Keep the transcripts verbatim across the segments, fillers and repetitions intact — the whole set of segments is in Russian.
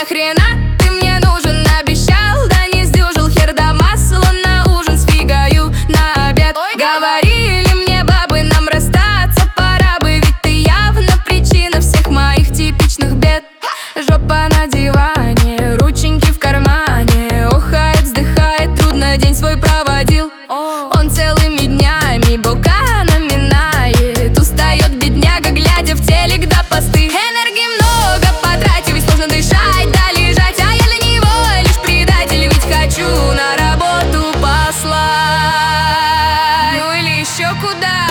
Нахрена ты мне нужен, обещал, да не сдюжил. Хер да масло на ужин, сфигаю на обед. Ой, говорили мне бабы, нам расстаться пора бы, ведь ты явно причина всех моих типичных бед. Жопа на диване, рученьки в кармане, охает, вздыхает, трудно день свой проводил. Он целыми днями бока наминает, устает бедняга, глядя в телек да посты. Энергии много потратил, ведь сложно дышать да лежать, а я для него лишь предатель, ведь хочу на работу послать, ну или еще куда.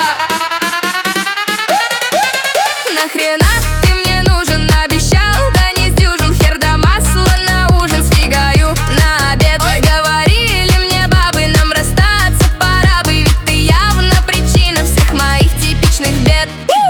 Нахрена ты мне нужен, обещал, да не сдюжил. Хер да масло на ужин, сфигаю на обед. Ой, говорили мне бабы, нам расстаться пора бы, ведь ты явно причина всех моих типичных бед.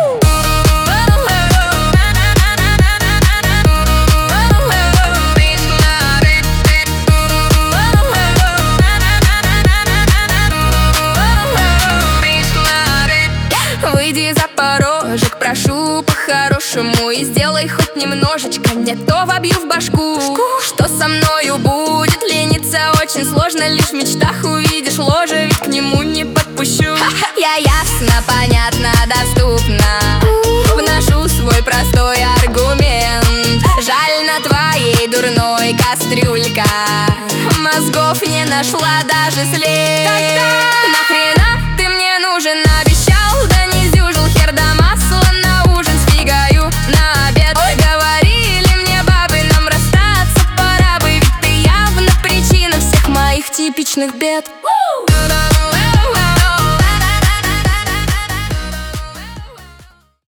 Выйди за порожек, прошу по-хорошему, и сделай хоть немножечко, не то вобью в башку. Что со мною будет, лениться очень сложно, лишь в мечтах увидишь ложе, ведь к нему не подпущу. Я ясно, понятно, доступно вношу свой простой аргумент. Жаль, на твоей дурной кастрюлька мозгов не нашла даже след. Нахрена ты мне нужен, обещал, да не сдюжил. Хер да масло на ужин, сфигаю на обед. Ой, говорили мне бабы, нам расстаться пора бы, ведь ты явно причина всех моих типичных бед.